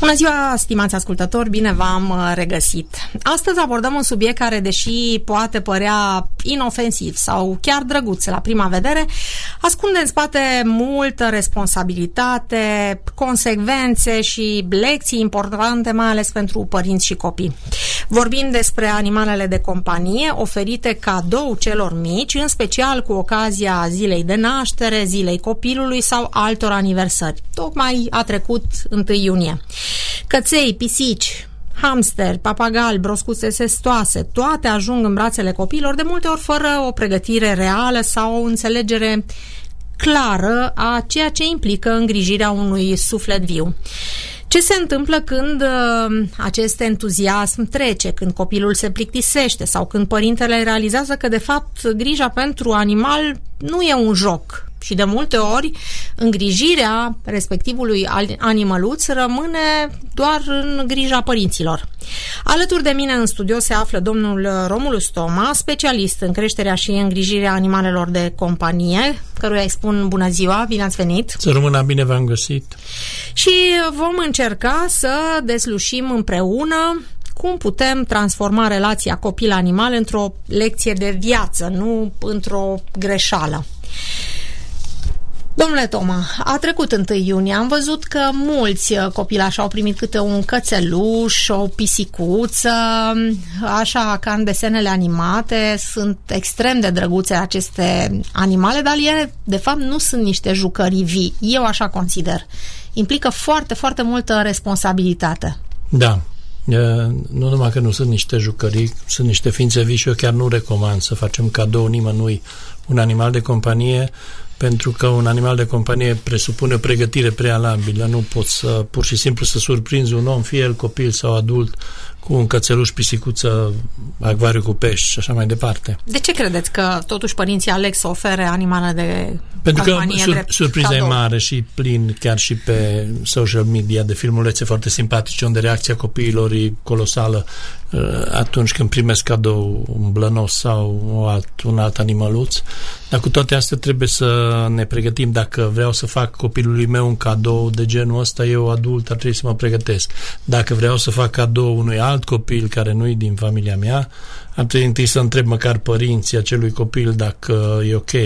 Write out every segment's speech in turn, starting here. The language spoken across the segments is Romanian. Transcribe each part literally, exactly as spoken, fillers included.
Bună ziua, stimați ascultători, bine v-am regăsit. Astăzi abordăm un subiect care, deși poate părea inofensiv sau chiar drăguț la prima vedere, ascunde în spate multă responsabilitate, consecvențe și lecții importante, mai ales pentru părinți și copii. Vorbim despre animalele de companie oferite cadou celor mici, în special cu ocazia zilei de naștere, zilei copilului sau altor aniversări. Tocmai a trecut întâi iunie. Căței, pisici, hamsteri, papagali, broscuțe sestoase, toate ajung în brațele copiilor, de multe ori fără o pregătire reală sau o înțelegere clară a ceea ce implică îngrijirea unui suflet viu. Ce se întâmplă când uh, acest entuziasm trece, când copilul se plictisește sau când părintele realizează că, de fapt, grija pentru animal nu e un joc și, de multe ori, îngrijirea respectivului animăluț rămâne doar în grija părinților. Alături de mine în studio se află domnul Romulus Toma, specialist în creșterea și îngrijirea animalelor de companie, căruia îi spun bună ziua, bine ați venit! Să rămână bine, v-am găsit! Și vom încerca să deslușim împreună cum putem transforma relația copil-animal într-o lecție de viață, nu într-o greșeală. Domnule Toma, a trecut întâi iunie, am văzut că mulți copilași au primit câte un cățeluș, o pisicuță, așa ca în desenele animate. Sunt extrem de drăguțe aceste animale, dar ele de fapt nu sunt niște jucării vii, eu așa consider. Implică foarte, foarte multă responsabilitate. Da, nu numai că nu sunt niște jucării, sunt niște ființe vii și eu chiar nu recomand să facem cadou nimănui un animal de companie, pentru că un animal de companie presupune o pregătire prealabilă. Nu poți să, pur și simplu să surprinzi un om, fie el copil sau adult, cu un cățeluș, pisicuță, acvariu cu pești și așa mai departe. De ce credeți că totuși părinții aleg să ofere animale de Pentru companie? Pentru că sur, surpriza cadou. E mare și plin chiar și pe social media de filmulețe foarte simpatice, unde reacția copiilor e colosală atunci când primesc cadou un blănos sau un alt, un alt animăluț. Dar cu toate astea trebuie să ne pregătim. Dacă vreau să fac copilului meu un cadou de genul ăsta, eu adult ar trebui să mă pregătesc. Dacă vreau să fac cadou unui alt copil care nu e din familia mea, ar trebui întâi să întreb măcar părinții acelui copil dacă e ok,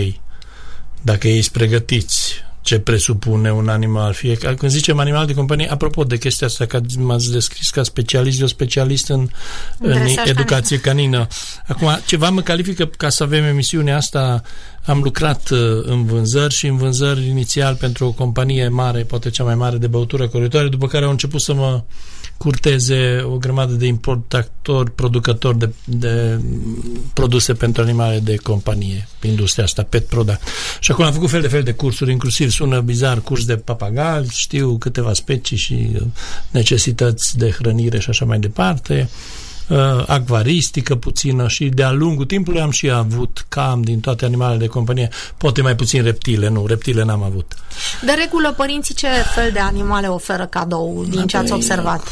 dacă ei sunt pregătiți, ce presupune un animal. Fie, când zicem animal de companie, apropo de chestia asta, că m-ați descris ca specialist, eu specialist în, în educație canină. Acum, ceva mă califică ca să avem emisiunea asta. Am lucrat în vânzări și în vânzări inițial pentru o companie mare, poate cea mai mare de băutură coritoare, după care au început să mă curteze o grămadă de importatori, producători de, de produse pentru animale de companie, industria asta, pet product. Și acolo am făcut fel de fel de cursuri, inclusiv sună bizar, curs de papagali, știu câteva specii și necesități de hrănire și așa mai departe, uh, acvaristică puțină și de-a lungul timpului am și avut cam din toate animalele de companie, poate mai puțin reptile, nu, reptile n-am avut. De regulă, părinții ce fel de animale oferă cadou, din ce ați observat?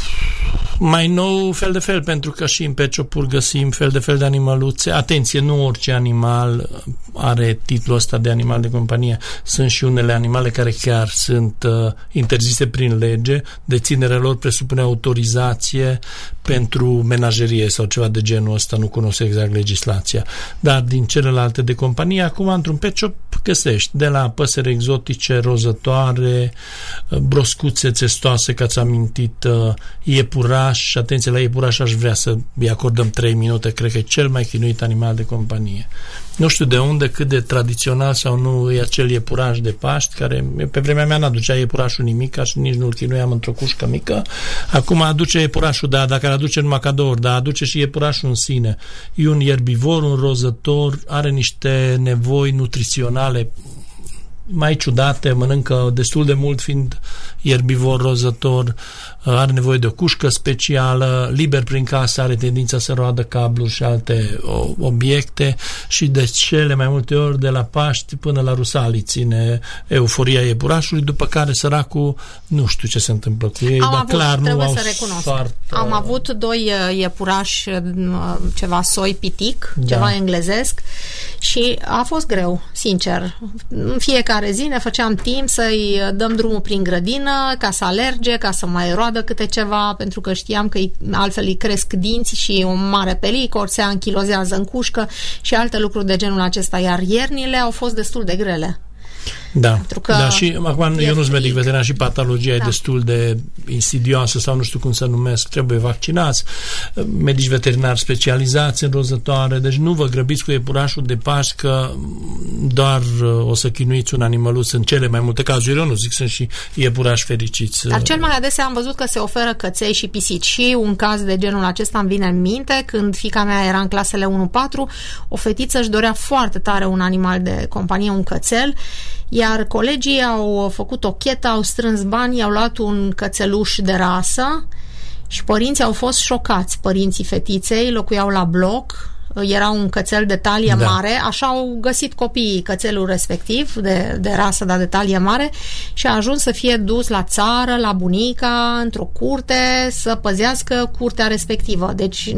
Mai nou, fel de fel, pentru că și în Pet Shop-uri găsim fel de fel de animăluțe. Atenție, nu orice animal are titlul ăsta de animal de companie. Sunt și unele animale care chiar sunt uh, interzise prin lege. Deținerea lor presupune autorizație pentru menagerie sau ceva de genul ăsta, nu cunosc exact legislația. Dar din celelalte de companie, acum într-un Pet Shop găsești de la păsări exotice, rozătoare, broscuțe țestoase, că ați amintit, iepuraș. Atenție, la iepuraș aș vrea să îi acordăm trei minute, cred că e cel mai chinuit animal de companie. Nu știu de unde, cât de tradițional sau nu e acel iepuraș de Paști, care pe vremea mea n-aducea iepurașul nimic, și nici nu-l chinuiam într-o cușcă mică. Acum aduce iepurașul, dar dacă îl aduce numai cadouri, dar aduce și iepurașul în sine. E un ierbivor, un rozător, are niște nevoi nutriționale mai ciudate, mănâncă destul de mult fiind ierbivor, rozător, are nevoie de o cușcă specială, liber prin casă, are tendința să roadă cabluri și alte obiecte și de cele mai multe ori de la Paști până la Rusalii ține euforia iepurașului, după care săracul nu știu ce se întâmplă cu ei, am dar avut, clar nu au să recunosc. Soartă. Am avut doi iepurași, ceva soi pitic, da. Ceva englezesc și a fost greu, sincer. În fiecare fiecare zi ne făceam timp să-i dăm drumul prin grădină ca să alerge, ca să mai roadă câte ceva, pentru că știam că altfel îi cresc dinți și un mare pericol, se anchilozează în cușcă și alte lucruri de genul acesta, iar iernile au fost destul de grele. Da, da, și acum eu nu sunt medic veterinar și patologia da. e destul de insidioasă sau nu știu cum să numesc, trebuie vaccinați, medici veterinari specializați în rozătoare, deci nu vă grăbiți cu iepurașul de Paști că doar o să chinuiți un animăluț în cele mai multe cazuri, eu nu zic, sunt și iepurași fericiți. Dar cel mai adesea am văzut că se oferă căței și pisici și un caz de genul acesta îmi vine în minte, când fiica mea era în clasele unu patru, o fetiță își dorea foarte tare un animal de companie, un cățel, iar colegii au făcut o chetă, au strâns bani, au luat un cățeluș de rasă și părinții au fost șocați. Părinții fetiței locuiau la bloc, era un cățel de talie da. mare, așa au găsit copiii cățelul respectiv, de, de rasă, dar de talie mare, și a ajuns să fie dus la țară, la bunica, într-o curte, să păzească curtea respectivă. Deci,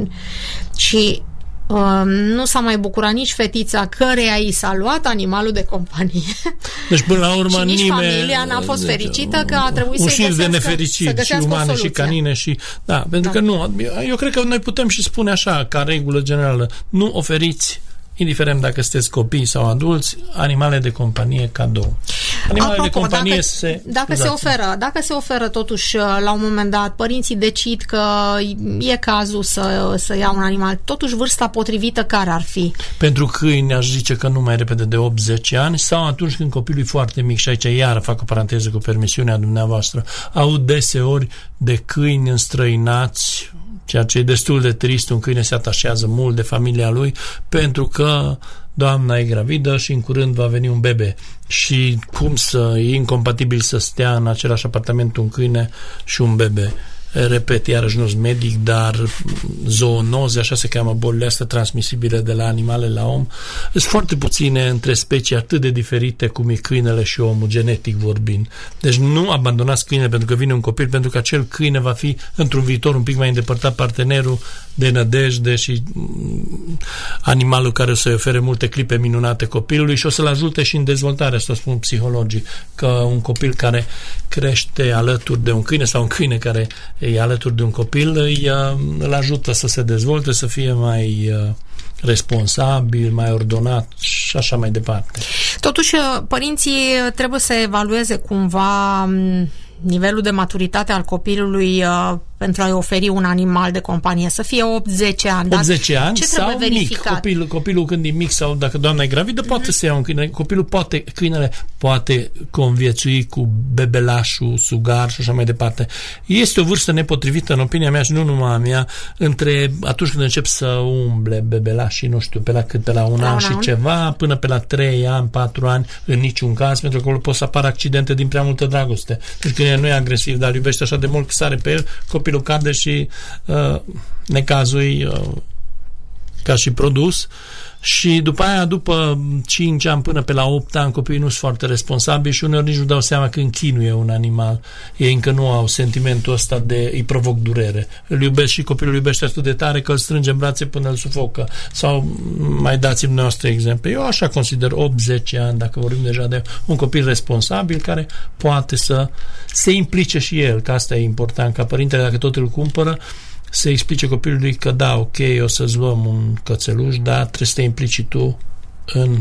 și Uh, nu s-a mai bucurat nici fetița căreia i s-a luat animalul de companie. Deci până la urmă și nici nimeni, familia n-a fost fericită că a trebuit să-i găsească, de nefericit și umane și canine și da, pentru da. că nu, eu cred că noi putem și spune așa, ca regulă generală, nu oferiți, indiferent dacă sunteți copii sau adulți, animale de companie cadou. Animale Apropo, de companie dacă, se... Dacă se, oferă, dacă se oferă totuși la un moment dat, părinții decid că e cazul să, să ia un animal, totuși vârsta potrivită care ar fi? Pentru câini aș zice că nu mai repede de opt zece ani sau atunci când copilul e foarte mic, și aici iară fac o paranteză cu permisiunea dumneavoastră, aud deseori de câini înstrăinați, ceea ce e destul de trist, un câine se atașează mult de familia lui pentru că doamna e gravidă și în curând va veni un bebe și cum să e incompatibil să stea în același apartament un câine și un bebe. Repet, iarăși nu sunt medic, dar zoonoze, așa se cheamă bolile astea transmisibile de la animale la om, sunt foarte puține între specii atât de diferite cum e câinele și omul, genetic vorbind. Deci nu abandonați câine pentru că vine un copil, pentru că acel câine va fi într-un viitor un pic mai îndepărtat partenerul de nădejde și animalul care o să-i ofere multe clipe minunate copilului și o să-l ajute și în dezvoltare, să spun psihologic, că un copil care crește alături de un câine sau un câine care e alături de un copil îi, îl ajută să se dezvolte, să fie mai responsabil, mai ordonat și așa mai departe. Totuși, părinții trebuie să evalueze cumva nivelul de maturitate al copilului uh, pentru a-i oferi un animal de companie, să fie opt zece ani. opt zece ani ce sau mic. Copilul, copilul când e mic sau dacă doamna e gravidă, mm-hmm. poate să ia un câine. Copilul poate, câinele poate conviețui cu bebelașul, sugar și așa mai departe. Este o vârstă nepotrivită, în opinia mea și nu numai a mea, între atunci când încep să umble bebelașii, nu știu, pe la cât, pe la un an și ceva, până pe la trei ani, patru ani, în niciun caz, pentru că pot să apară accidente din prea multă dragoste. Deci când nu e agresiv, dar iubește așa de mult că sare pe el, copilul cade și uh, necazui uh, ca și produs. Și după aia, după cinci ani până pe la opt ani, copiii nu sunt foarte responsabili și uneori nici nu dau seama că închinuie un animal. Ei încă nu au sentimentul ăsta de îi provoc durere. Îl iubesc și copilul iubește atât de tare că îl strânge în brațe până îl sufocă. Sau mai dați-mi noastre exemple. Eu așa consider opt zece ani, dacă vorbim deja de un copil responsabil care poate să se implice și el, că asta e important, ca părintele, dacă tot îl cumpără, să explice copilului că da, ok, o să-ți luăm un cățeluș, dar trebuie să te implici tu în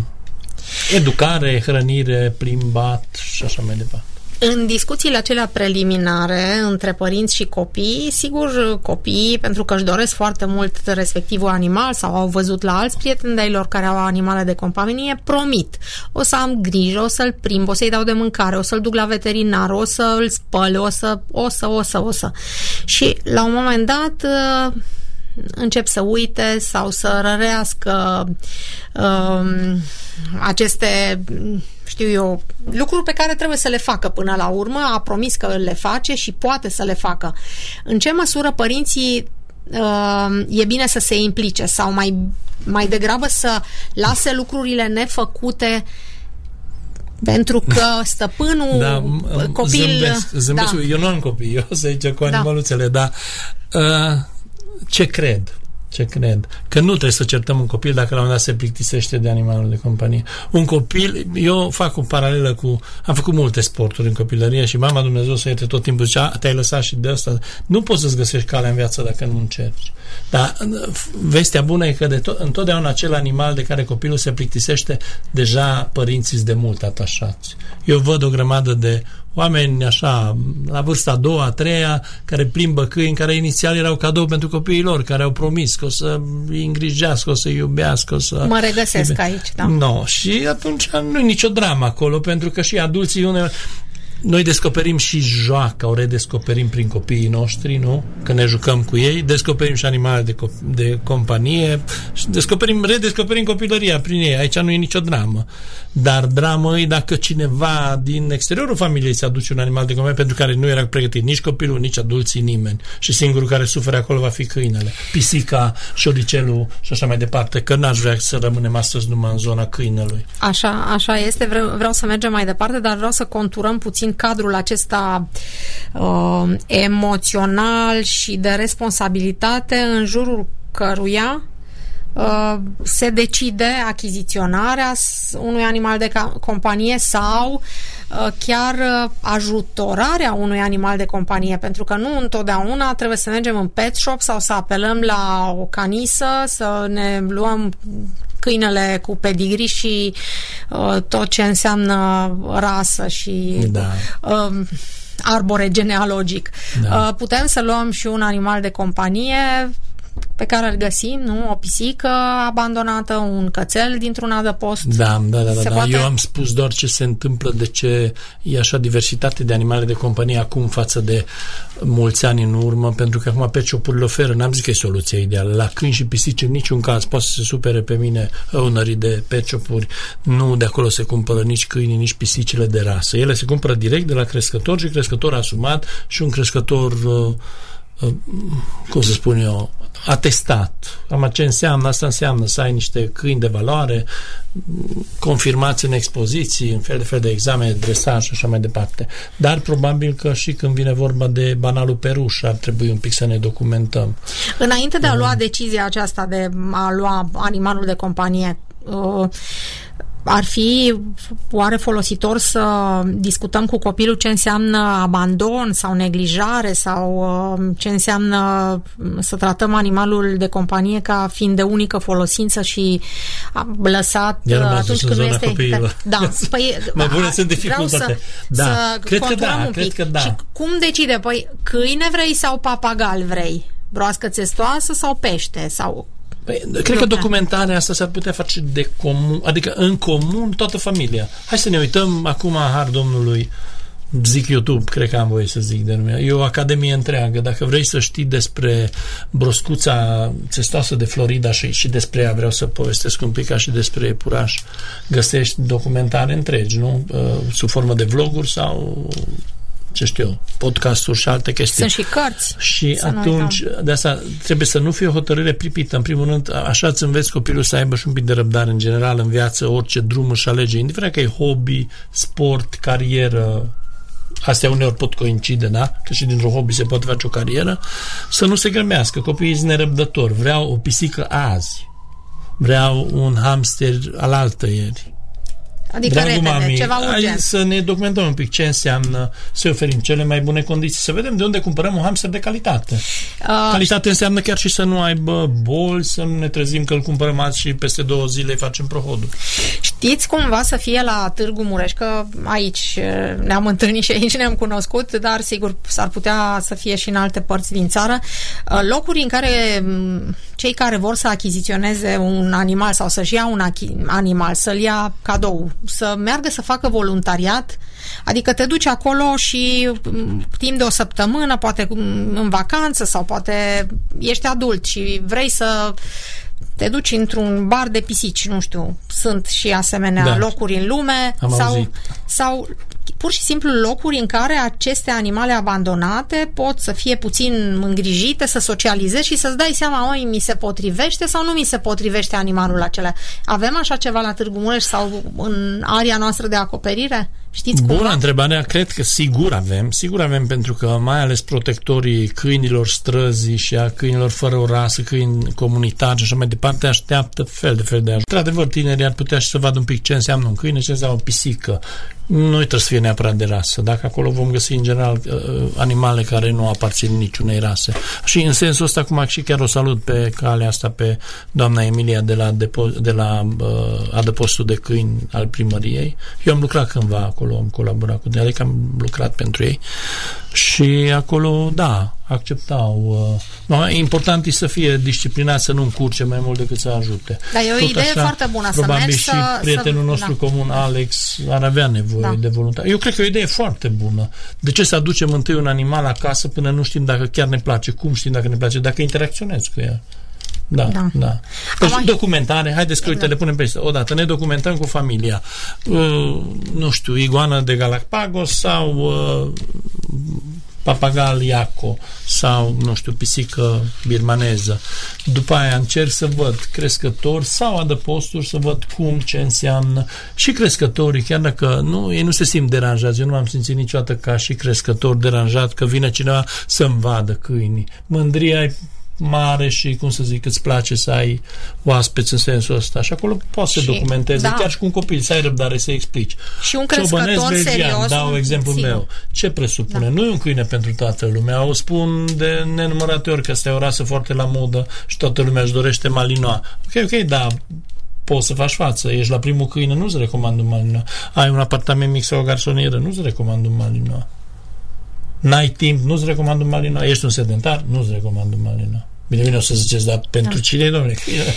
educare, hrănire, plimbat și așa mai departe. În discuțiile acelea preliminare între părinți și copii, sigur, copiii, pentru că își doresc foarte mult respectivul animal sau au văzut la alți prieteni de-ai lor care au animale de companie, promit. O să am grijă, o să-l plimb, o să-i dau de mâncare, o să-l duc la veterinar, o să-l spăl, o să, o să, o să, o să. Și la un moment dat încep să uite sau să rărească um, aceste, știu eu, lucruri pe care trebuie să le facă până la urmă, a promis că le face și poate să le facă. În ce măsură părinții uh, e bine să se implice sau mai, mai degrabă să lase lucrurile nefăcute pentru că stăpânul da, copil... Zâmbesc, zâmbesc. Da. Eu nu am copii, eu o să zice cu animaluțele, da. dar uh, ce cred? Ce cred? Că nu trebuie să certăm un copil dacă la un moment dat se plictisește de animalul de companie. Un copil, eu fac o paralelă cu, am făcut multe sporturi în copilărie și mama Dumnezeu să ierte tot timpul zicea, te-ai lăsat și de asta. Nu poți să-ți găsești calea în viață dacă nu încerci. Dar vestea bună e că de to- întotdeauna acel animal de care copilul se plictisește, deja părinții sunt de mult atașați. Eu văd o grămadă de oameni așa, la vârsta a doua, a treia, care plimbă câini, care inițial erau cadou pentru copiii lor, care au promis că o să îi îngrijească, o să îi iubească, o să... Mă regăsesc aici, da. No, și atunci nu e nicio dramă acolo, pentru că și adulții uneori... Noi descoperim și joaca, o redescoperim prin copiii noștri, nu? Că ne jucăm cu ei, descoperim și animale de, co- de companie și descoperim, redescoperim copilăria prin ei. Aici nu e nicio dramă. Dar dramă e dacă cineva din exteriorul familiei se aduce un animal de companie pentru care nu era pregătit nici copilul, nici adulții, nimeni. Și singurul care suferă acolo va fi câinele. Pisica, șoricelul și așa mai departe. Că n-aș vrea să rămânem astăzi numai în zona câinelui. Așa, așa este. Vreau, vreau să mergem mai departe, dar vreau să conturăm puțin cadrul acesta uh, emoțional și de responsabilitate în jurul căruia uh, se decide achiziționarea unui animal de companie sau uh, chiar uh, ajutorarea unui animal de companie, pentru că nu întotdeauna trebuie să mergem în pet shop sau să apelăm la o canisă, să ne luăm câinele cu pedigree și uh, tot ce înseamnă rasă și da. uh, arbore genealogic. Da. Uh, putem să luăm și un animal de companie pe care îl găsim, nu? O pisică abandonată, un cățel dintr-un adăpost. Da, da, da, da. Poate... Eu am spus doar ce se întâmplă, de ce e așa diversitate de animale de companie acum față de mulți ani în urmă, pentru că acum pet shop-urile oferă, n-am zis că e soluția ideală. La câini și pisici în niciun caz poate să se supere pe mine ownerii de pet shop-uri. Nu de acolo se cumpără nici câinii, nici pisicile de rasă. Ele se cumpără direct de la crescător și crescător asumat și un crescător uh, uh, cum să spun eu, atestat. Am ce înseamnă? Asta înseamnă să ai niște câini de valoare confirmați în expoziții, în fel de fel de examene, de dresaj și așa mai departe. Dar probabil că și când vine vorba de banalul peruș ar trebui un pic să ne documentăm. Înainte de a lua decizia aceasta de a lua animalul de companie, uh, ar fi oare folositor să discutăm cu copilul ce înseamnă abandon sau neglijare sau uh, ce înseamnă să tratăm animalul de companie ca fiind de unică folosință și lăsat atunci când nu este... Da, păi, mai bune sunt dificultate. Da, să cred că da, un pic. Cred că da. Și cum decide? Păi câine vrei sau papagal vrei? Broască țestoasă sau pește? Sau... Păi, cred că documentarea asta s-ar putea face de comun, adică în comun toată familia. Hai să ne uităm acum, har Domnului, zic YouTube, cred că am voie să zic de nume. E o academie întreagă. Dacă vrei să știi despre broscuța țestoasă de Florida și, și despre ea vreau să povestesc un pic ca și despre iepuraș, găsești documentare întregi, nu? Sub formă de vloguri sau ce știu eu, podcasturi și alte chestii. Sunt și cărți. Și atunci, de asta trebuie să nu fie o hotărâre pripită. În primul rând, așa îți înveți copilul să aibă și un pic de răbdare în general în viață, orice drum își alege, indiferent că e hobby, sport, carieră, astea uneori pot coincide, da? Că și dintr-un hobby se poate face o carieră, să nu se grămească. Copiii sunt nerăbdători. Vreau o pisică azi. Vreau un hamster alaltăieri. Adică Dragul repede, mami, ceva urgent. Hai să ne documentăm un pic ce înseamnă să oferim cele mai bune condiții, să vedem de unde cumpărăm un hamster de calitate. Uh, calitate înseamnă chiar și să nu aibă boli, să nu ne trezim că îl cumpărăm azi și peste două zile îi facem prohodul. Știți cumva să fie la Târgu Mureș, că aici ne-am întâlnit și aici ne-am cunoscut, dar sigur s-ar putea să fie și în alte părți din țară, locuri în care cei care vor să achiziționeze un animal sau să-și ia un animal, să-l ia cadou, să meargă să facă voluntariat, adică te duci acolo și timp de o săptămână, poate în vacanță sau poate ești adult și vrei să te duci într-un bar de pisici, nu știu, sunt și asemenea da. locuri în lume sau, sau pur și simplu locuri în care aceste animale abandonate pot să fie puțin îngrijite, să socializezi și să-ți dai seama, oi, mi se potrivește sau nu mi se potrivește animalul acela. Avem așa ceva la Târgu Mureș sau în area noastră de acoperire? Știți Bună cumva? întrebare, cred că sigur avem, sigur avem, pentru că mai ales protectorii câinilor străzii și a câinilor fără o rasă, câini comunitari și așa mai departe, așteaptă fel de fel de ajutor. Într-adevăr, tinerii ar putea și să vadă un pic ce înseamnă un câine, ce înseamnă o pisică. Nu trebuie să fie neapărat de rasă. Dacă acolo vom găsi în general animale care nu aparțin niciunei rase. Și în sensul ăsta, acum și chiar o salut pe calea asta pe doamna Emilia de la, depo- de la uh, adăpostul de câini al primăriei. Eu am lucrat cândva acolo, am colaborat cu ei, adică am lucrat pentru ei și acolo, da, acceptau. Uh, important e să fie disciplinat, să nu încurce mai mult decât să ajute. Dar e o Tot idee așa, foarte bună să probabil mergi și să... prietenul să, nostru da. comun, Alex, ar avea nevoie da. de voluntari. Eu cred că e o idee foarte bună. De ce să aducem întâi un animal acasă până nu știm dacă chiar ne place? Cum știm dacă ne place? Dacă interacționezi cu el. Da, da. da. Deci, Am documentare, haideți că, uite, le punem pe asta. Odată ne documentăm cu familia. Uh, nu știu, iguana de Galapagos sau uh, papagal iaco sau, nu știu, pisică birmaneză. După aia încerc să văd crescători sau adăposturi, să văd cum, ce înseamnă. Și crescătorii, chiar dacă nu, ei nu se simt deranjați. Eu nu m-am simțit niciodată ca și crescător deranjat că vine cineva să-mi vadă câinii. Mândria e mare și, cum să zic, îți place să ai oaspeți în sensul ăsta. Și acolo poți să documentezi, da. chiar și cu un copil, să ai răbdare să explici. Și un crescător serios. Dau exemplul sigur. meu. Ce presupune? Da. Nu e un câine pentru toată lumea. O spun de nenumărate ori că asta e o rasă foarte la modă și toată lumea își dorește malinois. Ok, ok, da, poți să faci față. Ești la primul câine, nu-ți recomand un malinois. Ai un apartament mic sau o garsonieră, nu-ți recomand un malinois. N-ai timp, nu-ți recomand un malinois. Ești un sedentar, nu-ți recomand un malinois. Bine, bine o să ziceți, dar pentru da. cine, domnule?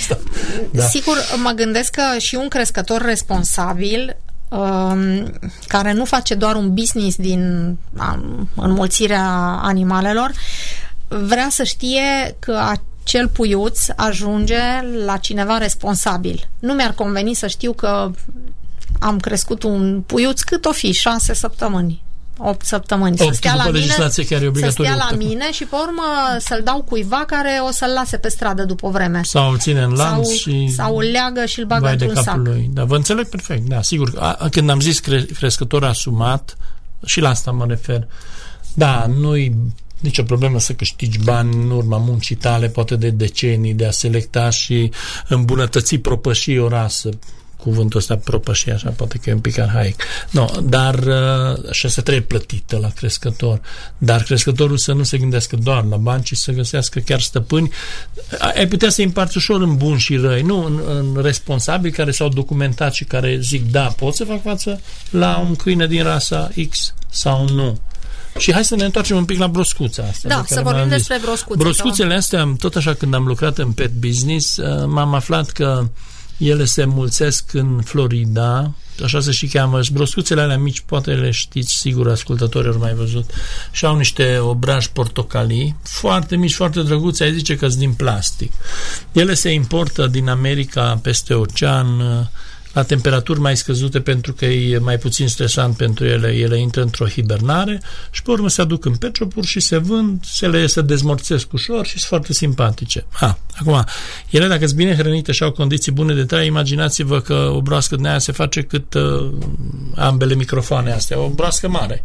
Da. Sigur, mă gândesc că și un crescător responsabil um, care nu face doar un business din um, înmulțirea animalelor, vrea să știe că acel puiuț ajunge la cineva responsabil. Nu mi-ar conveni să știu că am crescut un puiuț cât o fi, șase săptămâni. opt săptămâni. Să stea la mine, chiar e să stea la mine și pe urmă să-l dau cuiva care o să-l lase pe stradă după vreme. Sau îl ține în lanț sau, și sau îl leagă și îl bagă într-un sac. Lui. Da, vă înțeleg perfect. Da, sigur. A, când am zis cre- crescător asumat, și la asta mă refer. Da, nu-i nicio problemă să câștigi bani în urma muncii tale, poate de decenii, de a selecta și îmbunătăți, propăși o rasă. Cuvântul ăsta propășie, așa, poate că e un pic arhaic. No, dar așa se trebuie plătită la crescător. Dar crescătorul să nu se gândească doar la bani, ci să găsească chiar stăpâni. Ai putea să împarți ușor în buni și răi, nu în, în responsabili care s-au documentat și care zic, da, pot să fac față la un câine din rasa X sau nu. Și hai să ne întoarcem un pic la broscuța asta. Da, de să vorbim despre broscuțe. Broscuțele astea, tot așa, când am lucrat în pet business, m-am aflat că ele se mulțesc în Florida, așa se și cheamă, și broscuțele alea mici, poate le știți, sigur, ascultătorii ori mai văzut, și au niște obraji portocalii, foarte mici, foarte drăguți, ai zice că sunt din plastic. Ele se importă din America peste ocean, la temperaturi mai scăzute pentru că e mai puțin stresant pentru ele, ele intră într-o hibernare și pe urmă se aduc în petșopuri și se vând, se le se dezmorțesc ușor și sunt foarte simpatice. Ha, acum, ele dacă sunt bine hrănite și au condiții bune de trai, imaginați-vă că o broască din aia se face cât uh, ambele microfoane astea, o broască mare.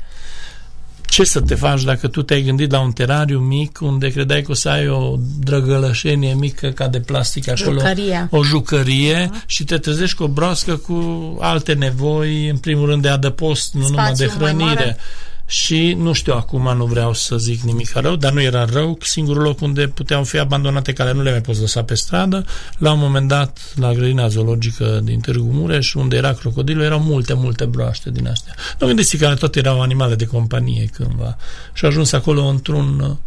Ce să te faci dacă tu te-ai gândit la un terariu mic unde credeai că o să ai o drăgălășenie mică ca de plastic acolo, jucărie. o jucărie uh-huh. și te trezești cu o broască cu alte nevoi, în primul rând de adăpost, nu numai de hrănire. Și nu știu, acum nu vreau să zic nimic rău, dar nu era rău, singurul loc unde puteau fi abandonate, care nu le mai poți lăsa pe stradă, la un moment dat la grădina zoologică din Târgu Mureș, unde era crocodilul, erau multe, multe broaște din astea. Nu gândiți că toate erau animale de companie cândva. Și a ajuns acolo într-un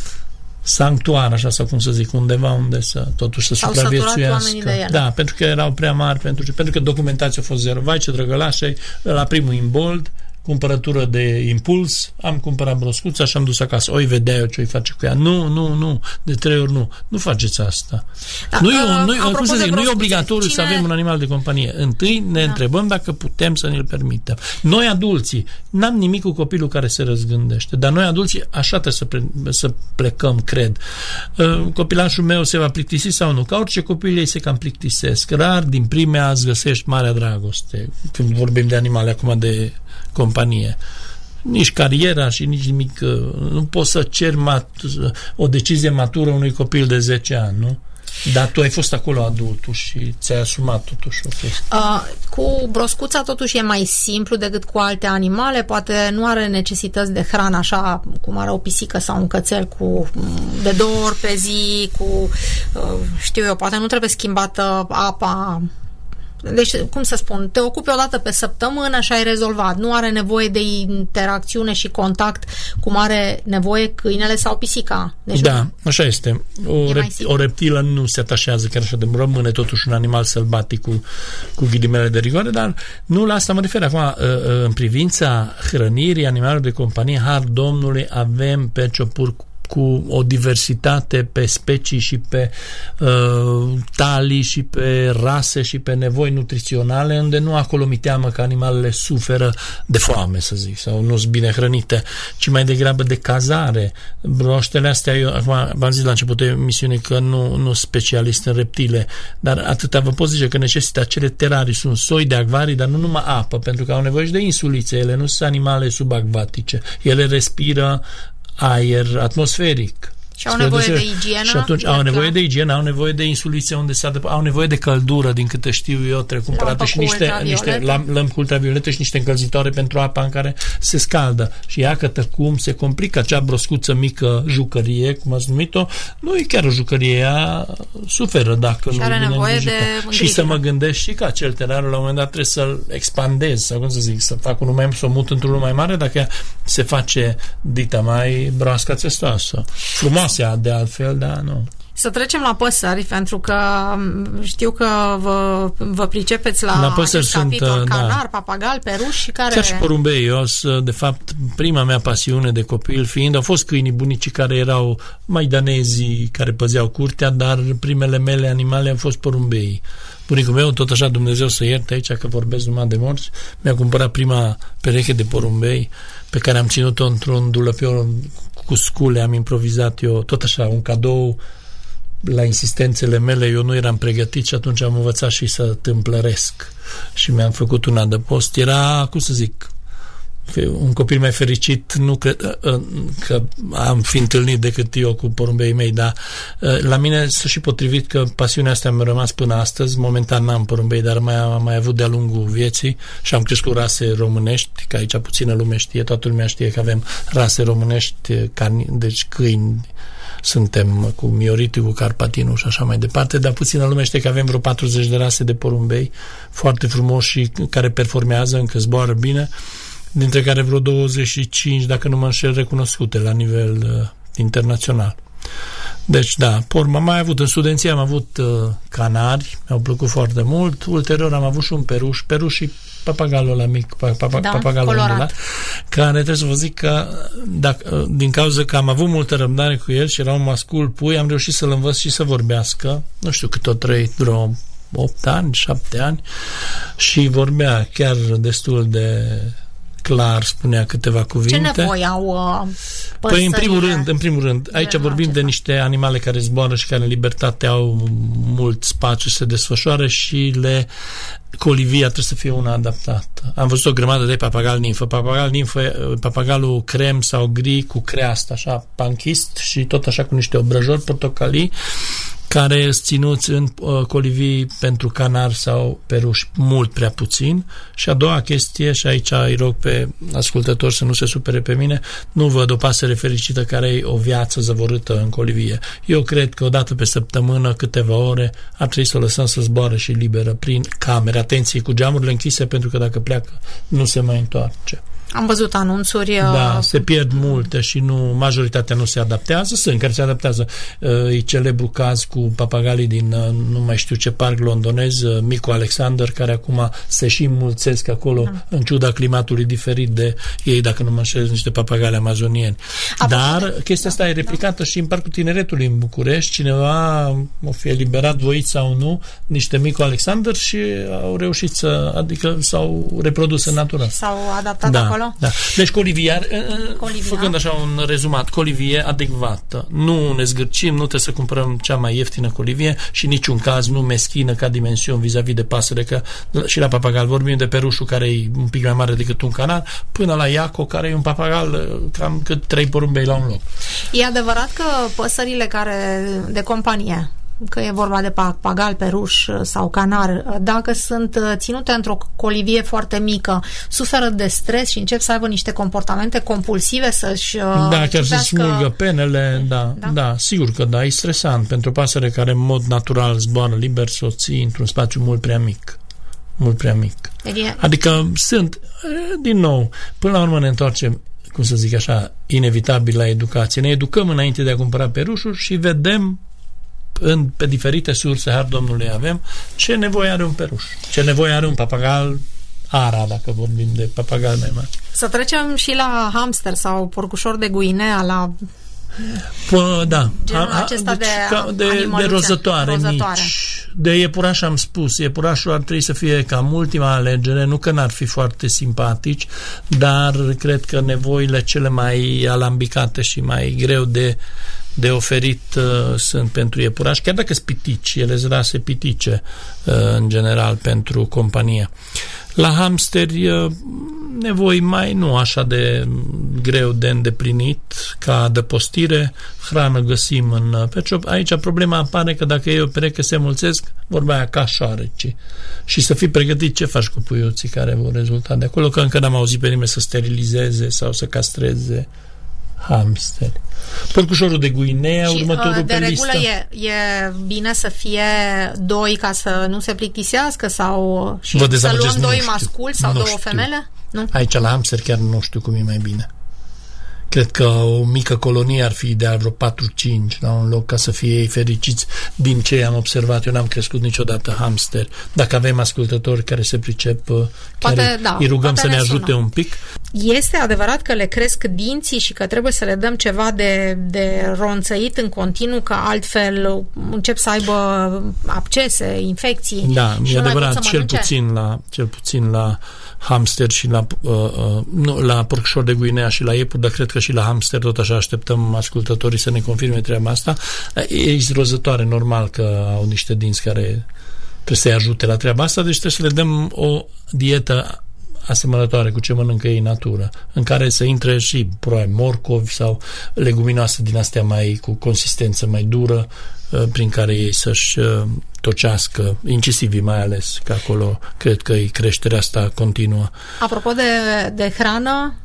sanctuar, așa sau cum să zic, undeva unde să totuși să supraviețuiască. Da, pentru că erau prea mari, pentru, pentru că documentația a fost zero. Vai, ce drăgălașe, la primul imbold, cumpărătură de impuls, am cumpărat broscuța și am dus acasă. Oi, vedea eu ce îi face cu ea. Nu, nu, nu, de trei ori nu. Nu faceți asta. Da, nu, e, nu, cum să zic, nu e obligatoriu cine... să avem un animal de companie. Întâi ne da. întrebăm dacă putem să ne-l permitem. Noi adulții, n-am nimic cu copilul care se răzgândește, dar noi adulții așa trebuie să, pre, să plecăm, cred. Copilașul meu se va plictisi sau nu? Ca orice copil ei se cam plictisesc. Rar din primea îți găsești marea dragoste. Când vorbim de animale acum de companie. Nici cariera și nici nimic. Nu poți să ceri mat- o decizie matură unui copil de zece ani, nu? Dar tu ai fost acolo adultul și ți-ai asumat totuși o chestie. Uh, cu broscuța totuși e mai simplu decât cu alte animale, poate nu are necesități de hrană așa cum are o pisică sau un cățel cu de două ori pe zi, cu uh, știu eu, poate nu trebuie schimbată apa. Deci, cum să spun, te ocupi o dată pe săptămână și ai rezolvat. Nu are nevoie de interacțiune și contact cum are nevoie câinele sau pisica. Deci, da, așa este. O, rep- o reptilă nu se atașează chiar așa de rămâne totuși un animal sălbatic cu, cu ghilimele de rigoare, dar nu la asta mă refer. Acum, în privința hrănirii animalelor de companie, har Domnului, avem pe ciopuri cu o diversitate pe specii și pe uh, talii și pe rase și pe nevoi nutriționale, unde nu acolo mi teamă că animalele suferă de foame, să zic, sau nu sunt bine hrănite, ci mai degrabă de cazare. Broaștele astea, eu acum v-am zis la începutul emisiunii că nu, nu sunt specialist în reptile, dar atâta vă pot zice că necesită acele terarii, sunt soi de acvarii, dar nu numai apă, pentru că au nevoie și de insulițe, ele nu sunt animale subacvatice, ele respiră aer atmosferic. Și au nevoie de igienă. Și atunci au nevoie de igienă, au nevoie de insulițe unde se adăpă, au nevoie de căldură, din câte știu eu, trebuie cumpărate și niște, niște lămpi ultraviolete și niște încălzitoare pentru apa în care se scaldă. Și iată cum se complică acea broscuță mică jucărie, cum ați numit-o, nu e chiar o jucărie, ea suferă dacă și nu are nevoie de și să mă gândesc și că acel terariu la un moment dat trebuie să-l expandez, sau cum să zic, să fac unul mai, să o mut într-unul mai mare, dacă se face dita mai broască țestoasă. Frumoasă de altfel, da, nu. Să trecem la păsări, pentru că știu că vă, vă pricepeți la, la păsări acest capitol, sunt, canar, da. papagal, peruș și care... Chiar și porumbei. Eu, de fapt, prima mea pasiune de copil fiind, au fost câinii bunicii care erau maidanezii care păzeau curtea, dar primele mele animale au fost porumbei. Bunicul meu, tot așa, Dumnezeu să ierte aici că vorbesc numai de morți, mi-a cumpărat prima pereche de porumbei pe care am ținut-o într-un dulăpior cu scule, am improvizat eu, tot așa, un cadou la insistențele mele, eu nu eram pregătit și atunci am învățat și să tâmplăresc și mi-am făcut un adăpost. Era, cum să zic, un copil mai fericit, nu cred că am fi întâlnit decât eu cu porumbei mei, dar la mine s-a și potrivit că pasiunea asta mi-a rămas până astăzi. Momentan n-am porumbei, dar mai am mai avut de-a lungul vieții și am crescut rase românești, că aici puțină lume știe, toată lumea știe că avem rase românești, carni, deci câini, suntem cu Mioritiu, cu Carpatinul și așa mai departe, dar puțină lume știe că avem vreo patruzeci de rase de porumbei foarte frumoși și care performează, încă zboară bine, dintre care vreo douăzeci și cinci, dacă nu mă înșel, recunoscute la nivel uh, internațional. Deci, da, porm am mai avut, în studenție am avut uh, canari, mi-au plăcut foarte mult, ulterior am avut și un peruș, peruș și papagalul ăla mic, papa, da, papagalul ăla, care trebuie să vă zic că dacă, din cauza că am avut multă răbdare cu el și era un mascul pui, am reușit să-l învăț și să vorbească, nu știu cât o trăit, vreo opt ani, șapte ani, și vorbea chiar destul de clar, spunea câteva cuvinte. Ce nevoi au uh, Păi, în primul rând, în primul rând, aici vorbim de niște animale care zboară și care în libertate au mult spațiu, se desfășoară și le colivia trebuie să fie una adaptată. Am văzut o grămadă de papagal nimfă. Papagal nimfă, papagalul crem sau gri cu creastă, așa, panchist și tot așa cu niște obrăjori portocalii, care sunt ținuți în uh, colivii pentru canar sau peruși mult prea puțin. Și a doua chestie, și aici îi rog pe ascultători să nu se supere pe mine, nu văd o pasăre fericită care are o viață zăvorâtă în colivie. Eu cred că odată pe săptămână, câteva ore, ar trebui să o lăsăm să zboare și liberă prin camere. Atenție, cu geamurile închise, pentru că dacă pleacă nu se mai întoarce. Am văzut anunțuri. Da, se pierd multe și nu, majoritatea nu se adaptează. Sunt care se adaptează. E celebru caz cu papagalii din, nu mai știu ce parc londonez, Micu Alexander, care acum se și înmulțesc acolo, da, în ciuda climatului diferit de ei, dacă nu mă înșel, niște papagali amazonieni. Apo, Dar chestia asta, da, e replicată, da, și în Parcul Tineretului în București. Cineva o fi eliberat, voit sau nu, niște Micu Alexander și au reușit să, adică s-au reprodus în natură. S-au adaptat da. acolo acolo. Da. Deci colivie, colivia. Făcând așa un rezumat, colivie adecvată. Nu ne zgârcim, nu trebuie să cumpărăm cea mai ieftină colivie și niciun caz nu meschină ca dimensiuni vis-a-vis de pasăre, că și la papagal vorbim de perușul care e un pic mai mare decât un canal, până la iaco care e un papagal cam cât trei porumbei la un loc. E adevărat că păsările care de companie, că e vorba de papagal, peruș sau canar, dacă sunt ținute într-o colivie foarte mică, suferă de stres și încep să aibă niște comportamente compulsive, să-și Da, chiar să smulgă penele, da, da, da, sigur că da, e stresant pentru o pasăre care în mod natural zboară liber, să o ții într-un spațiu mult prea mic. Mult prea mic. Adică sunt, din nou, până la urmă ne întoarcem, cum să zic așa, inevitabil la educație. Ne educăm înainte de a cumpăra perușuri și vedem în, pe diferite surse, har Domnului avem, ce nevoie are un peruș, ce nevoie are un papagal ara, dacă vorbim de papagal mai mare. Să trecem și la hamster sau porcușor de Guinea, la Pă, da. genul a, acesta deci, de, de, de rozătoare, rozătoare mici. De iepuraș am spus. Iepurașul ar trebui să fie cam ultima alegere, nu că n-ar fi foarte simpatici, dar cred că nevoile cele mai alambicate și mai greu de de oferit uh, sunt pentru iepuraș, chiar dacă sunt pitici, ele sunt rase pitice uh, în general pentru companie. La hamsteri uh, nevoi mai nu așa de greu de îndeplinit ca adăpostire, hrană găsim în uh, pet shop. Aici problema apare că dacă ei o pereche se mulțesc, vorba aia ca șoareci. Și să fii pregătit ce faci cu puiuții care vor rezulta de acolo, că încă n-am auzit pe nimeni să sterilizeze sau să castreze hamsteri. Porcușorul de Guinea, și, următorul de pe regulă listă. E, e bine să fie doi ca să nu se plictisească sau și Vă să luăm doi știu. masculi sau nu două știu. femele? Nu? Aici la hamster chiar nu știu cum e mai bine. Cred că o mică colonie ar fi ideal, vreo patru cinci la un loc, ca să fie ei fericiți. Din ce am observat, eu n-am crescut niciodată hamster. Dacă avem ascultători care se pricep, poate, chiar da, îi rugăm să ne sună. ajute un pic. Este adevărat că le cresc dinții și că trebuie să le dăm ceva de, de ronțăit în continuu, că altfel încep să aibă abcese, infecții. Da, și e adevărat, cel mănânce. puțin la cel puțin la hamster și la uh, uh, nu, la porcușor de Guinea și la iepuri, dar cred că și la hamster tot așa așteptăm ascultătorii să ne confirme treaba asta. Ei sunt rozătoare, normal că au niște dinți care trebuie să-i ajute la treaba asta, deci trebuie să le dăm o dietă asemănătoare cu ce mănâncă ei în natură, în care să intre și probabil morcovi sau leguminoase din astea mai cu consistență mai dură, prin care ei să-și tocească, incisivii mai ales, că acolo cred că e creșterea asta continuă. Apropo de, de hrană,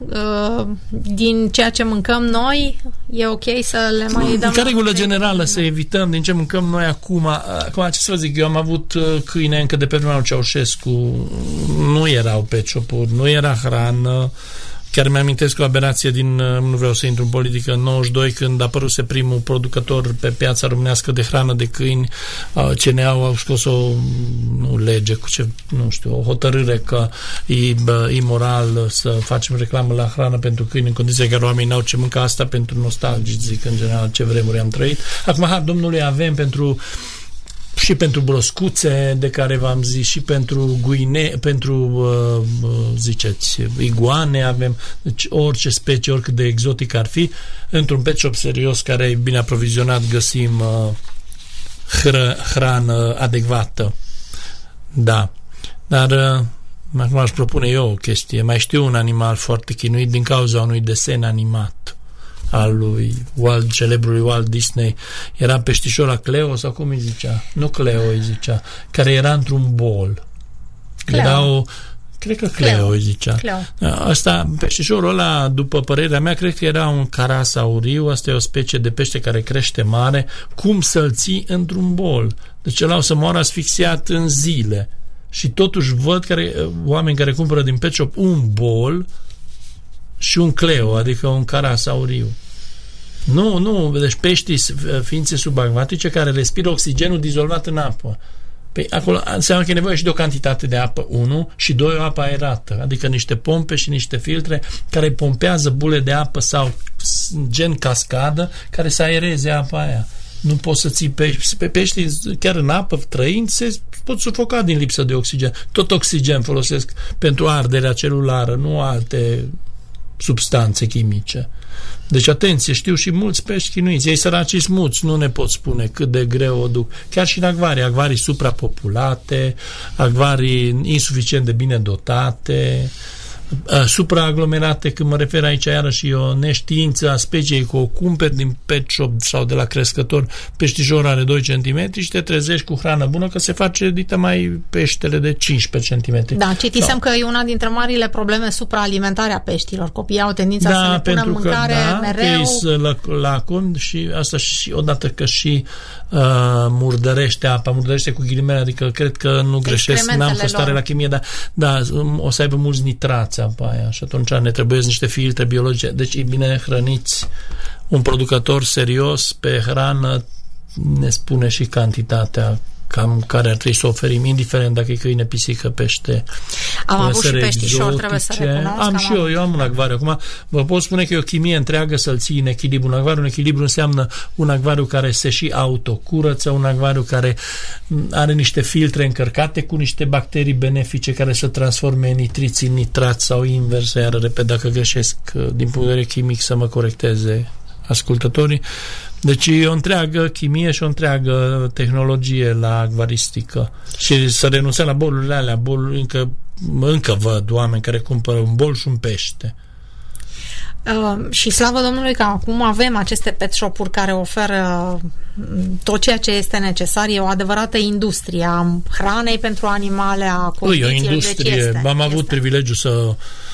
din ceea ce mâncăm noi, e ok să le mai dăm... Ca regulă generală să evităm din ce mâncăm noi acum. Acum, ce să vă zic, eu am avut câine încă de pe vremea lui Ceaușescu, nu erau pet shop-uri, nu era hrană. Chiar mi-amintesc o aberație din, nu vreau să intru în politică, în nouăzeci și doi, când a apăruse primul producător pe piața românească de hrană de câini, C N A-ul au scos o nu, lege, cu ce, nu știu, o hotărâre că e bă, imoral să facem reclamă la hrană pentru câini în condiția în care oamenii n-au ce mânca, asta pentru nostalgici, zic în general ce vremuri am trăit. Acum, har Domnului, avem pentru și pentru broscuțe, de care v-am zis, și pentru guine, pentru, uh, ziceți, iguane avem, deci orice specie, oricât de exotic ar fi, într-un pet shop serios care e bine aprovizionat, găsim uh, hră, hrană adecvată. Da. Dar uh, acum aș propune eu o chestie. Mai știu un animal foarte chinuit din cauza unui desen animat al lui Walt, celebrului Walt Disney. Era peștișora Cleo, sau cum îi zicea? Nu Cleo îi zicea, care era într-un bol. Cleo. Era o Cred că Cleo, Cleo îi zicea. Cleo. Asta, peștișorul ăla, după părerea mea, cred că era un carasauriu. Asta e o specie de pește care crește mare. Cum să-l ții într-un bol? Deci ăla o să moară asfixiat în zile. Și totuși văd care, oameni care cumpără din pet shop un bol și un Cleo, adică un carasauriu. Nu, nu, deci peștii, ființe subacvatice care respiră oxigenul dizolvat în apă. Păi acolo înseamnă că e nevoie și de o cantitate de apă, unu, și doi, o apă aerată, adică niște pompe și niște filtre care pompează bule de apă sau gen cascadă care să aereze apa aia. nu poți să ții pești. Pe pești, chiar în apă, trăind, se pot sufoca din lipsă de oxigen. Tot oxigen folosesc pentru arderea celulară, nu alte substanțe chimice. Deci, atenție, știu și mulți pești chinuiți. Ei săraci smuți, nu ne pot spune cât de greu o duc. Chiar și în acvarii, acvarii suprapopulate, acvarii insuficient de bine dotate, supraaglomerate, când mă refer aici iarăși o neștiință a speciei, că o cumperi din pet shop sau de la crescător, peștișor are doi centimetri și te trezești cu hrană bună că se face dită mai peștele de cincisprezece centimetri. Da, citisem da. că e una dintre marile probleme supraalimentarea peștilor. Copiii au tendința da, să le pună mâncare că, da, mereu. Că la, la cund și asta și odată că și uh, murdărește apa, murdărește cu ghilimele, adică cred că nu greșesc, n-am fost tare la chimie, dar da, o să aibă mulți nitrați apa aia și atunci ne trebuie niște filtre biologice. Deci e bine hrăniți. Un producător serios pe hrană ne spune și cantitatea cam care ar trebui să oferim, indiferent dacă e câine, pisică, pește. Am avut și peștișor, trebuie să recunosc. Am și eu, eu am un acvariu. Acum vă pot spune că e o chimie întreagă să-l ții în echilibru. Un acvariu, un echilibru înseamnă un acvariu care se și autocurăță, un acvariu care are niște filtre încărcate cu niște bacterii benefice care să transforme nitriți în nitrați sau invers, iar repet, dacă greșesc din punct de vedere chimic să mă corecteze ascultătorii. Deci e o întreagă chimie și o întreagă tehnologie la acvaristică. Și să renunțăm la bolurile alea, boluri, încă, încă văd oameni care cumpără un bol și un pește. Uh, și slavă Domnului că acum avem aceste pet shop-uri care oferă tot ceea ce este necesar. E o adevărată industrie a hranei pentru animale, a condițiilor. E o industrie. Deci este, am avut este. privilegiul să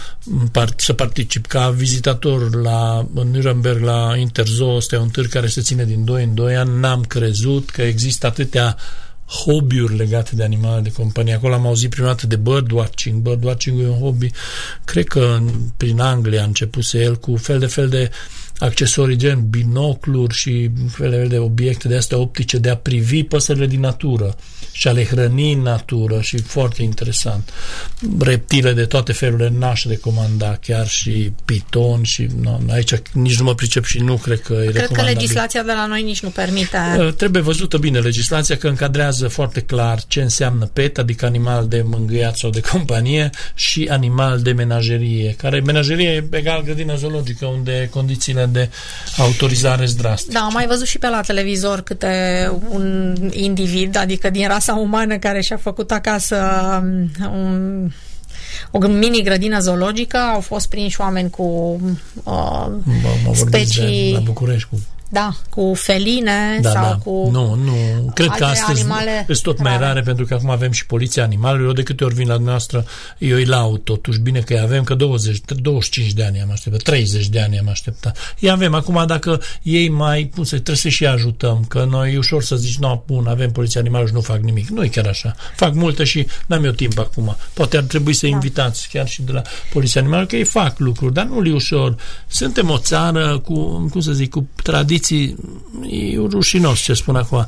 să particip ca vizitator la Nuremberg la Interzoo. Este un târg care se ține din doi în doi ani. N-am crezut că există atâtea hobby-uri legate de animale de companie. Acolo am auzit prima dată de birdwatching. Birdwatching e un hobby, cred că prin Anglia a începuse el cu fel de fel de accesorii gen binocluri și fel de fel de obiecte de astea optice de a privi păsările din natură și a le hrăni în natură și foarte interesant. Reptile de toate felurile n-aș recomanda, chiar și piton și no, aici nici nu mă pricep și nu cred că e recomandabil. Cred că legislația de la noi nici nu permite. Trebuie văzută bine legislația, că încadrează foarte clar ce înseamnă pet, adică animal de mângâiat sau de companie, și animal de menagerie, care menagerie e egal grădină zoologică, unde condițiile de autorizare drastice. Da, am mai văzut și pe la televizor câte un individ, adică din rasa umană, care și-a făcut acasă un, o mini-grădină zoologică. Au fost prinși oameni cu uh, specii... La București cu... Da, cu feline da, sau da. cu Nu, nu. Cred că astăzi sunt tot mai rare, pentru că acum avem și poliția animalelor. Eu de câte ori vin la dumneavoastră, eu îi laud totuși. Bine că îi avem, că douăzeci, douăzeci și cinci de ani am așteptat, treizeci de ani am așteptat. Îi avem. Acum dacă ei mai, cum să, trebuie să și ajutăm, că noi e ușor să zici, nu, bun, avem poliția animalelor și nu fac nimic. Nu e chiar așa. Fac multe și n-am eu timp acum. Poate ar trebui să da. invitați chiar și de la poliția animalelor, că ei fac lucruri, dar nu e ușor. Suntem o țară cu, cum să zic, cu tradiții, e rușinos ce spun acum,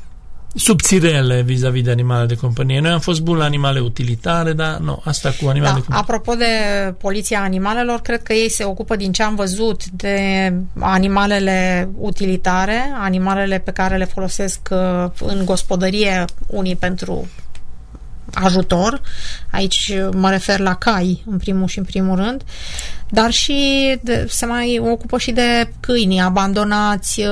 subțirele vis-a-vis de animale de companie. Noi am fost buni la animale utilitare, dar nu, asta cu animale da, de companie. Apropo de poliția animalelor, cred că ei se ocupă, din ce am văzut, de animalele utilitare, animalele pe care le folosesc în gospodărie, unii pentru ajutor. Aici mă refer la cai, în primul și în primul rând, dar și de, se mai ocupă și de câini abandonați,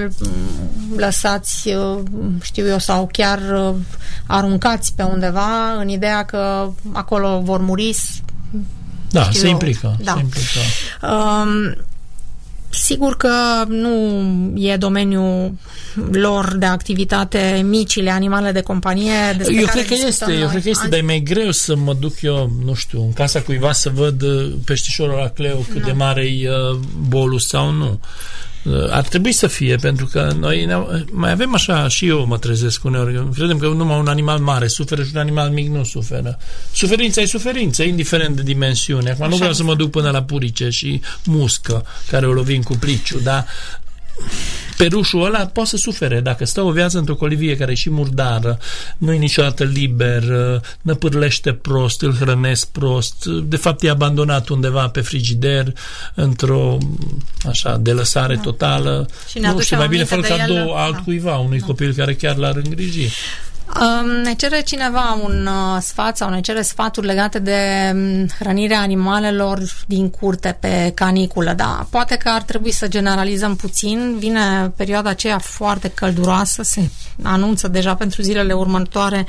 lăsați, știu eu, sau chiar aruncați pe undeva în ideea că acolo vor muri. Da, se implică. Da. Se implică. Um, Sigur că nu e domeniul lor de activitate micile animale de companie. Eu cred că este, eu cred că este, dar e mai greu să mă duc eu, nu știu, în casa cuiva să văd peștișorul la Cleo cât no. de mare e bolus sau nu. Ar trebui să fie, pentru că noi mai avem așa, și eu mă trezesc uneori, credem că numai un animal mare suferă și un animal mic nu suferă. Suferința e suferință, indiferent de dimensiune. Acum așa nu vreau să mă duc până la purice și muscă, care o lovim cu pliciu, dar perușul ăla poate să sufere. Dacă stă o viață într-o colivie care e și murdară, nu e niciodată liber, năpârlește prost, îl hrănesc prost, de fapt e abandonat undeva pe frigider, într-o așa, de lăsare da. totală. Și nu știu, mai bine fă cadou altcuiva, unui da. copil care chiar l-ar îngriji. Ne cere cineva un sfat sau ne cere sfaturi legate de hrănirea animalelor din curte pe caniculă, da, poate că ar trebui să generalizăm puțin. Vine perioada aceea foarte călduroasă, se anunță deja pentru zilele următoare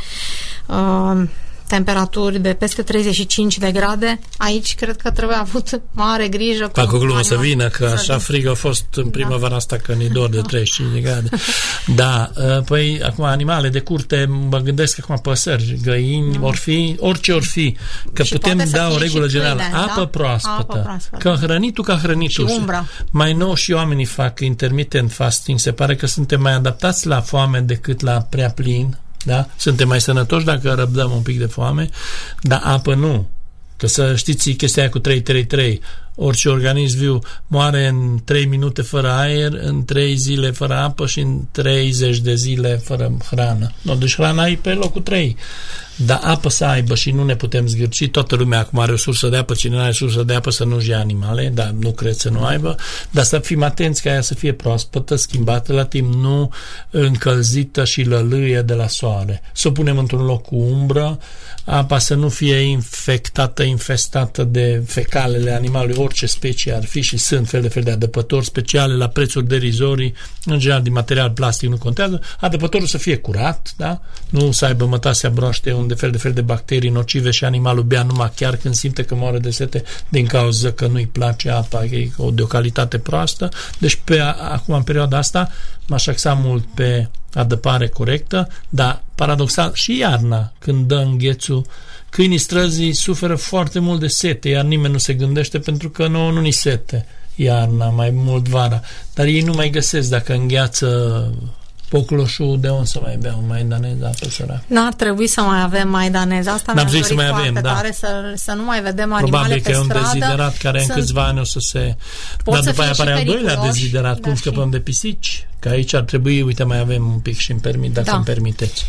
uh, temperaturi de peste treizeci și cinci de grade. Aici cred că trebuie avut mare grijă. Fac o glumă să vină, că așa frig a fost în primăvara da. asta, că ne dor de treizeci și cinci de grade. Da, păi acum animale de curte, mă gândesc acum păsări, găini, mm. or fi, orice or fi, că și putem da o regulă generală. Pâine, apă, da? proaspătă. apă proaspătă. Că hrănitul ca hrănitul. Și umbra. Mai nou și oamenii fac intermittent fasting. Se pare că suntem mai adaptați la foame decât la prea plin. Da? Suntem mai sănătoși dacă răbdăm un pic de foame, dar apă nu. Că să știți chestia aia cu trei trei trei. Orice organism viu moare în trei minute fără aer, în trei zile fără apă și în treizeci de zile fără hrană. No, deci hrana e pe locul trei. Dar apă să aibă și nu ne putem zgârci. Toată lumea acum are o sursă de apă, cine nu are sursă de apă să nu-și ia animale, dar nu cred să nu aibă. Dar să fim atenți ca ea să fie proaspătă, schimbată la timp, nu încălzită și lălâie de la soare. Să o punem într-un loc cu umbră, apa să nu fie infectată, infestată de fecalele animalului, orice specie ar fi, și sunt fel de fel de adăpători speciale la prețuri derizorii, în general din material plastic nu contează. Adăpătorul să fie curat, da? Nu să aibă mătasea broaște, un de fel de fel de bacterii nocive și animalul bea numai chiar când simte că moare de sete din cauza că nu-i place apa, e de o calitate proastă. Deci pe, acum în perioada asta m-aș axa mult pe adăpare corectă, dar paradoxal și iarna, când dă înghețul, câinii străzii suferă foarte mult de sete, iar nimeni nu se gândește pentru că nu, nu ni sete iarna, mai mult vara, dar ei nu mai găsesc dacă îngheață pocloșul, de unde să mai bea un maidanez apă sărac. N-ar trebui să mai avem maidanez. Asta mi-am dorit să mai avem, da. tare, să, să nu mai vedem animale Probabil pe stradă. Probabil că e un deziderat care Sunt... în câțiva ani o să se... Pot Dar să după aia apare al doilea deziderat. Cum scăpăm și... de pisici? Că aici ar trebui, uite, mai avem un pic și îmi permit, dacă da. îmi permiteți.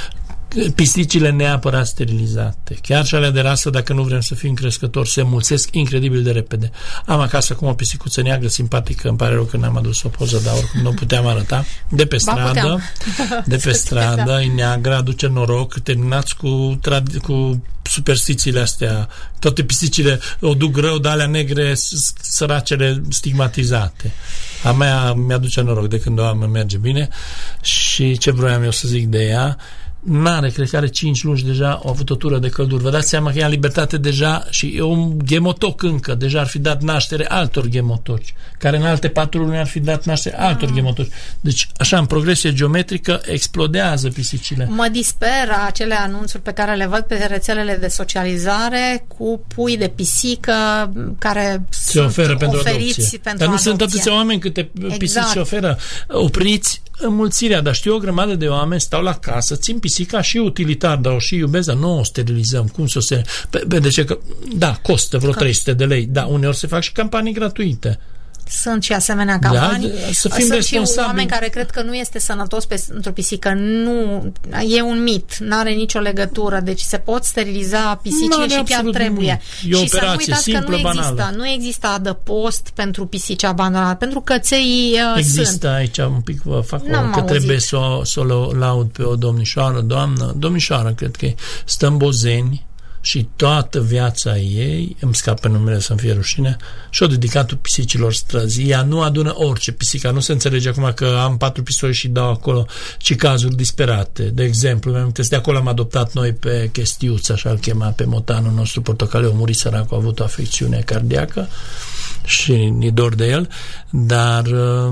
Pisicile neapărat sterilizate. Chiar și alea de rasă, dacă nu vrem să fim crescători, se mulțesc incredibil de repede. Am acasă acum o pisicuță neagră simpatică, îmi pare rău că n-am adus o poză, dar oricum nu puteam arăta. De pe stradă, de pe stradă, e neagră, aduce noroc, terminați cu, trad- cu superstițiile astea. Toate pisicile o duc rău, de alea negre, săracele stigmatizate. A mea mi-aduce noroc, de când o am, merge bine. Și ce vroiam eu să zic de ea? N-are, cred că are cinci luni deja, au avut o tură de căldură. Vă dați seama că e în libertate deja și e un ghemotoc încă. Deja ar fi dat naștere altor ghemotoci, care în alte patru luni ar fi dat naștere altor ah. ghemotoci. Deci, așa, în progresie geometrică, explodează pisicile. Mă disperă acele anunțuri pe care le văd pe rețelele de socializare cu pui de pisică care se oferă pentru adopție. Pentru Dar nu adopție. sunt atâția oameni câte exact. pisici se oferă. Opriți înmulțirea, dar știu o grămadă de oameni stau la casă, țin pisica și utilitar, dar o și iubesc, dar nu o sterilizăm. Cum să o sterilizăm? De ce? Că, da, costă vreo trei sute de lei. Da, uneori se fac și campanii gratuite. Sunt și asemenea campanii. Da, să fim Sunt și oameni care cred că nu este sănătos pentru pisică. Nu, e un mit. N-are nicio legătură. Deci se pot steriliza pisicile și chiar trebuie. E o și operație să nu uitați simplă, că nu banală. există, nu există adăpost pentru pisici abandonate, pentru căței uh, Există sunt. aici un pic, vă fac o, că auzit. Trebuie să o, să o laud pe o domnișoară, doamnă, domnișoară, cred că e, stă în Bozeni și toată viața ei, îmi scapă numele să-mi fie rușine, și-o dedicat pisicilor străzi. Ea nu adună orice pisică, nu se înțelege acum că am patru pisoi și dau acolo, ci cazuri disperate. De exemplu, mi-am amintesc, de acolo am adoptat noi pe Chestiuț, așa îl chema pe motanul nostru portocaleu, a murit săracul, a avut o afecțiune cardiacă și ni dor de el, dar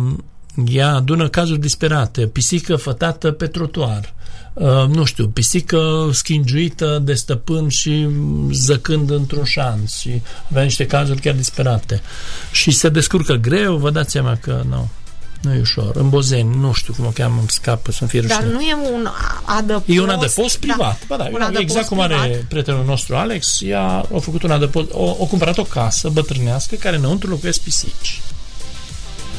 ea adună cazuri disperate. Pisică fătată pe trotuar. Uh, nu știu, pisică schingiuită de stăpân și zăcând într-un șanț, și avea niște cazuri chiar disperate și se descurcă greu. Vă dați seama că nu, nu e ușor. În Bozeni, nu știu cum o cheamă, îmi scapă să-mi fie rușine. Dar nu e un adăpost. E un adăpost privat. Da, ba da, adăpost exact cum privat. Are prietenul nostru Alex, ea a făcut un adăpost, o, o cumpărat o casă bătrânească care înăuntru locuiesc pisici.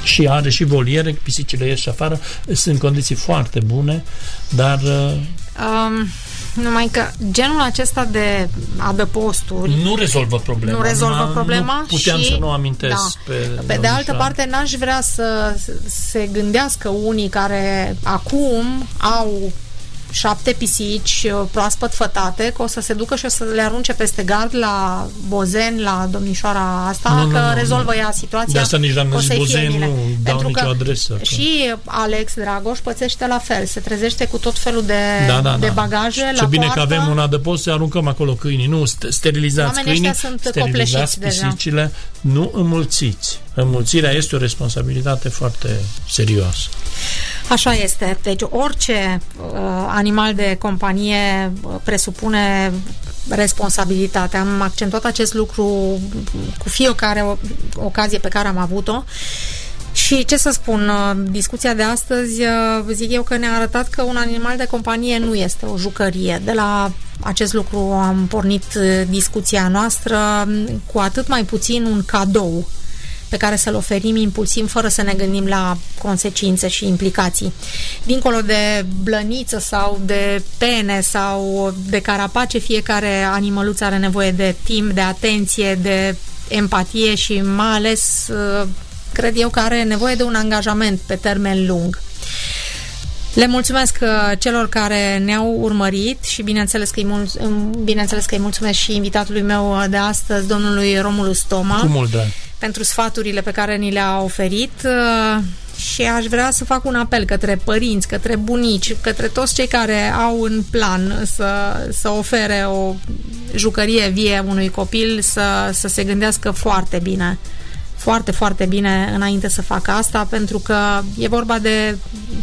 și are și voliere, pisicile ies și afară, sunt condiții foarte bune, dar... Um, numai că genul acesta de adăposturi nu rezolvă problema. Nu rezolvă problema nu puteam și, să nu amintesc. Da. Pe, pe de altă parte, n-aș vrea să se gândească unii care acum au șapte pisici proaspăt fătate, că o să se ducă și o să le arunce peste gard la Bozen, la domnișoara asta, nu, că nu, rezolvă nu. ea situația. De asta nici la Bozen nu dau Pentru nicio adresă. Că... Și Alex Dragoș pățește la fel, se trezește cu tot felul de, da, da, de bagaje da. Ce la bine poartă. Că avem un adăpost, să aruncăm acolo câinii. Nu, sterilizați Oamenii câinii, sunt sterilizați pisicile, deja. Nu înmulțiți. Înmulțirea este o responsabilitate foarte serioasă. Așa este. Deci orice uh, animal de companie presupune responsabilitate. Am accentuat acest lucru cu fiecare ocazie pe care am avut-o. Și ce să spun, discuția de astăzi, zic eu că ne-a arătat că un animal de companie nu este o jucărie. De la acest lucru am pornit discuția noastră, cu atât mai puțin un cadou pe care să-l oferim impulsiv fără să ne gândim la consecințe și implicații. Dincolo de blăniță sau de pene sau de carapace, fiecare animăluț are nevoie de timp, de atenție, de empatie și mai ales cred eu că are nevoie de un angajament pe termen lung. Le mulțumesc celor care ne-au urmărit și bineînțeles că, îi mul- bineînțeles că îi mulțumesc și invitatului meu de astăzi, domnului Romulus Toma, cu mult drag, pentru sfaturile pe care ni le-a oferit și aș vrea să fac un apel către părinți, către bunici, către toți cei care au în plan să, să ofere o jucărie vie unui copil, să, să se gândească foarte bine, foarte, foarte bine înainte să facă asta, pentru că e vorba de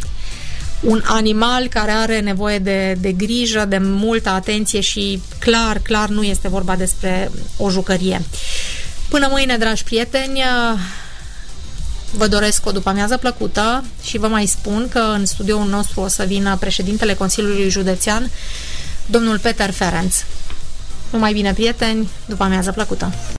un animal care are nevoie de, de grijă, de multă atenție și clar, clar nu este vorba despre o jucărie. Până mâine, dragi prieteni, vă doresc o după-amiază plăcută și vă mai spun că în studioul nostru o să vină președintele Consiliului Județean, domnul Peter Ferenc. Numai bine, prieteni, după-amiază plăcută!